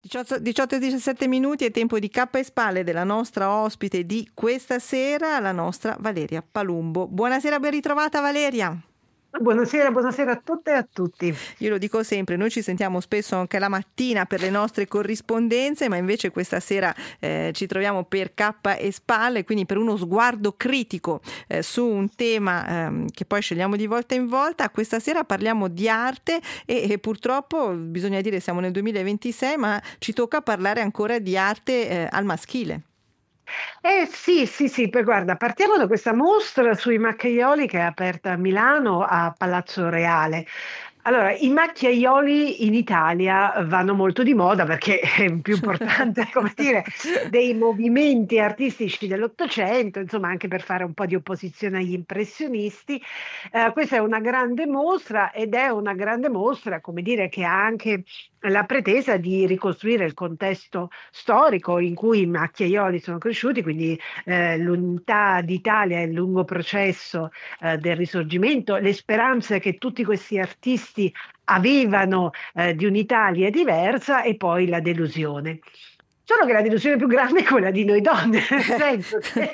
18 e 17 minuti è tempo di Cappa e Spalle della nostra ospite di questa sera, la nostra Valeria Palumbo. Buonasera, ben ritrovata Valeria. Buonasera a tutte e a tutti. Io lo dico sempre, noi ci sentiamo spesso anche la mattina per le nostre corrispondenze, ma invece questa sera ci troviamo per Cappa e Spalle, quindi per uno sguardo critico su un tema che poi scegliamo di volta in volta. Questa sera parliamo di arte e purtroppo bisogna dire siamo nel 2026, ma ci tocca parlare ancora di arte al maschile. Sì, guarda, partiamo da questa mostra sui macchiaioli che è aperta a Milano a Palazzo Reale. Allora, i macchiaioli in Italia vanno molto di moda perché è più importante, come dire, dei movimenti artistici dell'Ottocento, insomma, anche per fare un po' di opposizione agli impressionisti. Questa è una grande mostra ed è una grande mostra, come dire, che ha anche la pretesa di ricostruire il contesto storico in cui i macchiaioli sono cresciuti, quindi l'unità d'Italia, il lungo processo del Risorgimento, le speranze che tutti questi artisti avevano di un'Italia diversa e poi la delusione. Solo che la delusione più grande è quella di noi donne, nel senso che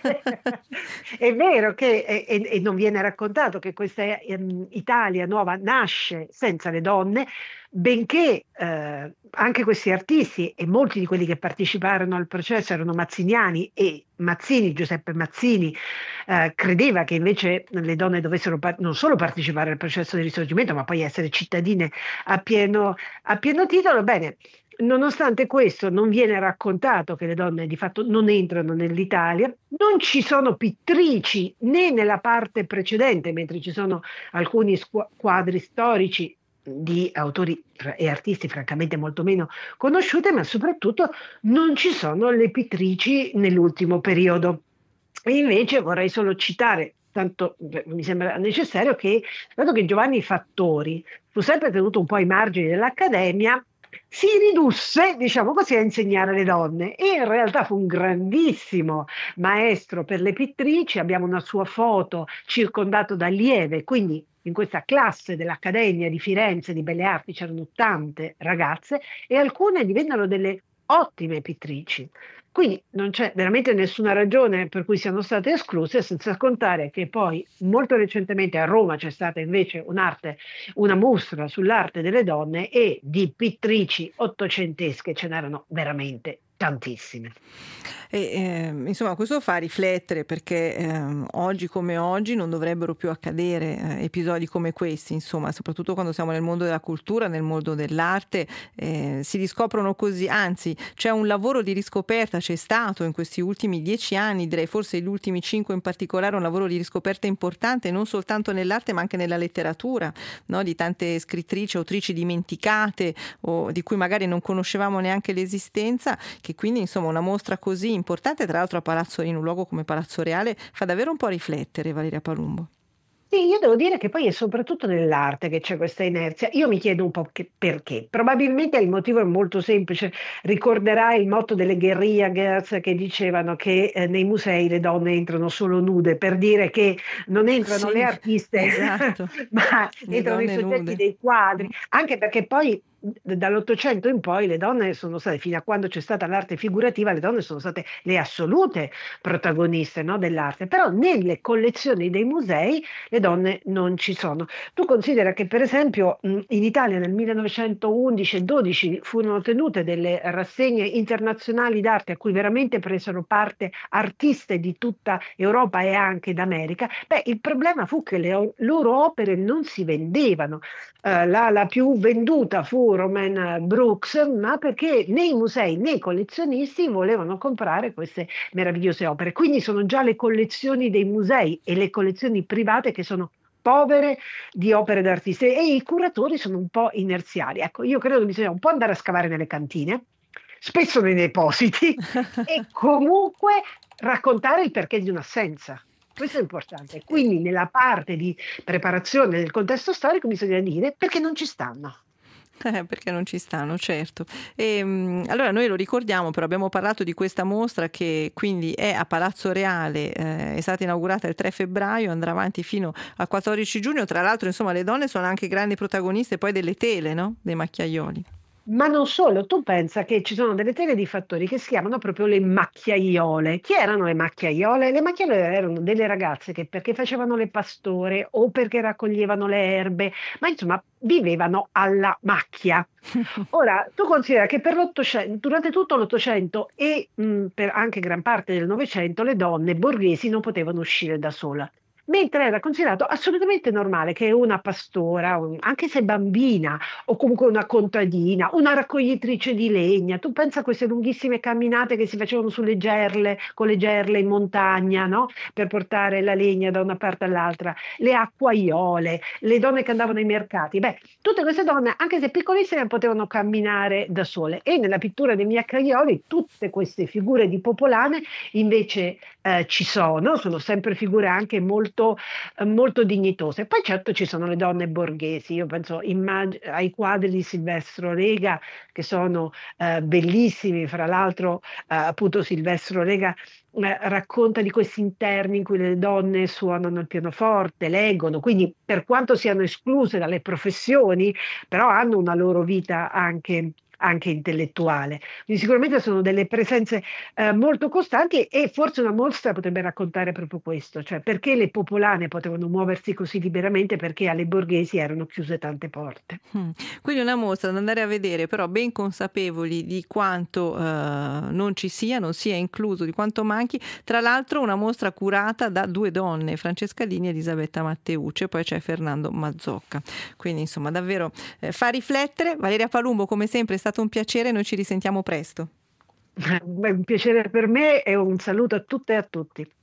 è vero che, e non viene raccontato, che questa Italia nuova nasce senza le donne, benché anche questi artisti e molti di quelli che parteciparono al processo erano mazziniani e Mazzini, Giuseppe Mazzini, credeva che invece le donne dovessero non solo partecipare al processo del Risorgimento, ma poi essere cittadine a pieno titolo. Bene, nonostante questo non viene raccontato che le donne di fatto non entrano nell'Italia, non ci sono pittrici né nella parte precedente, mentre ci sono alcuni quadri storici di autori e artisti francamente molto meno conosciute, ma soprattutto non ci sono le pittrici nell'ultimo periodo. E invece vorrei solo citare, tanto mi sembra necessario, che dato che Giovanni Fattori fu sempre tenuto un po' ai margini dell'Accademia, si ridusse, diciamo così, a insegnare alle donne e in realtà fu un grandissimo maestro per le pittrici. Abbiamo una sua foto circondato da allieve, quindi in questa classe dell'Accademia di Firenze di Belle Arti c'erano tante ragazze e alcune divennero delle ottime pittrici. Quindi non c'è veramente nessuna ragione per cui siano state escluse, senza contare che poi molto recentemente a Roma c'è stata invece una mostra sull'arte delle donne e di pittrici ottocentesche ce n'erano veramente tantissime. Insomma, questo fa riflettere perché oggi come oggi non dovrebbero più accadere episodi come questi, insomma, soprattutto quando siamo nel mondo della cultura, nel mondo dell'arte, si riscoprono così, anzi c'è un lavoro di riscoperta, c'è stato in questi ultimi 10 anni, direi forse gli ultimi 5 in particolare, un lavoro di riscoperta importante non soltanto nell'arte ma anche nella letteratura, no? Di tante scrittrici, autrici dimenticate o di cui magari non conoscevamo neanche l'esistenza, che quindi insomma una mostra così importante, tra l'altro a Palazzo, in un luogo come Palazzo Reale, fa davvero un po' riflettere, Valeria Palumbo. Sì, io devo dire che poi è soprattutto nell'arte che c'è questa inerzia. Io mi chiedo un po' perché. Probabilmente il motivo è molto semplice. Ricorderai il motto delle guerriglia girls che dicevano che nei musei le donne entrano solo nude, per dire che non entrano Sì, le artiste, esatto. ma Le entrano i donne soggetti nude. dei quadri. Anche perché poi dall'Ottocento in poi le donne sono state, fino a quando c'è stata l'arte figurativa, le donne sono state le assolute protagoniste, no, dell'arte. Però nelle collezioni dei musei le donne non ci sono. Tu considera che per esempio in Italia nel 1911 e 12 furono tenute delle rassegne internazionali d'arte a cui veramente presero parte artiste di tutta Europa e anche d'America. Beh, il problema fu che le loro opere non si vendevano. La più venduta fu Romaine Brooks, ma perché né i musei né i collezionisti volevano comprare queste meravigliose opere. Quindi sono già le collezioni dei musei e le collezioni private che sono povere di opere d'artisti e i curatori sono un po' inerziali. Ecco, io credo che bisogna un po' andare a scavare nelle cantine, spesso nei depositi, e comunque raccontare il perché di un'assenza. Questo è importante. Quindi nella parte di preparazione del contesto storico bisogna dire perché non ci stanno. Perché non ci stanno, certo. Allora noi lo ricordiamo, però abbiamo parlato di questa mostra che quindi è a Palazzo Reale, è stata inaugurata il 3 febbraio, andrà avanti fino al 14 giugno. Tra l'altro, insomma, le donne sono anche grandi protagoniste poi delle tele, no? Dei macchiaioli. Ma non solo, tu pensa che ci sono delle serie di fattori che si chiamano proprio le macchiaiole. Chi erano le macchiaiole? Le macchiaiole erano delle ragazze che perché facevano le pastore o perché raccoglievano le erbe, ma insomma vivevano alla macchia. Ora, tu considera che per l'Ottocento, durante tutto l'Ottocento e per anche gran parte del Novecento, le donne borghesi non potevano uscire da sola. Mentre era considerato assolutamente normale che una pastora, anche se bambina, o comunque una contadina, una raccoglitrice di legna. Tu pensa a queste lunghissime camminate che si facevano sulle gerle, con le gerle in montagna, no? Per portare la legna da una parte all'altra, le acquaiole, le donne che andavano ai mercati. Beh, tutte queste donne, anche se piccolissime, potevano camminare da sole. E nella pittura dei Miacchiaioli, tutte queste figure di popolane invece ci sono sempre figure anche molto dignitose. Poi certo ci sono le donne borghesi, io penso ai quadri di Silvestro Rega che sono bellissimi, fra l'altro appunto Silvestro Rega racconta di questi interni in cui le donne suonano il pianoforte, leggono, quindi per quanto siano escluse dalle professioni, però hanno una loro vita anche intellettuale. Quindi sicuramente sono delle presenze molto costanti e forse una mostra potrebbe raccontare proprio questo, cioè perché le popolane potevano muoversi così liberamente, perché alle borghesi erano chiuse tante porte. Quindi una mostra da andare a vedere, però ben consapevoli di quanto non ci sia, non sia incluso, di quanto manchi. Tra l'altro una mostra curata da due donne, Francesca Dini ed Elisabetta Matteucci, e poi c'è Fernando Mazzocca. Quindi insomma davvero fa riflettere. Valeria Palumbo, come sempre è stato un piacere, noi ci risentiamo presto. Beh, un piacere per me e un saluto a tutte e a tutti.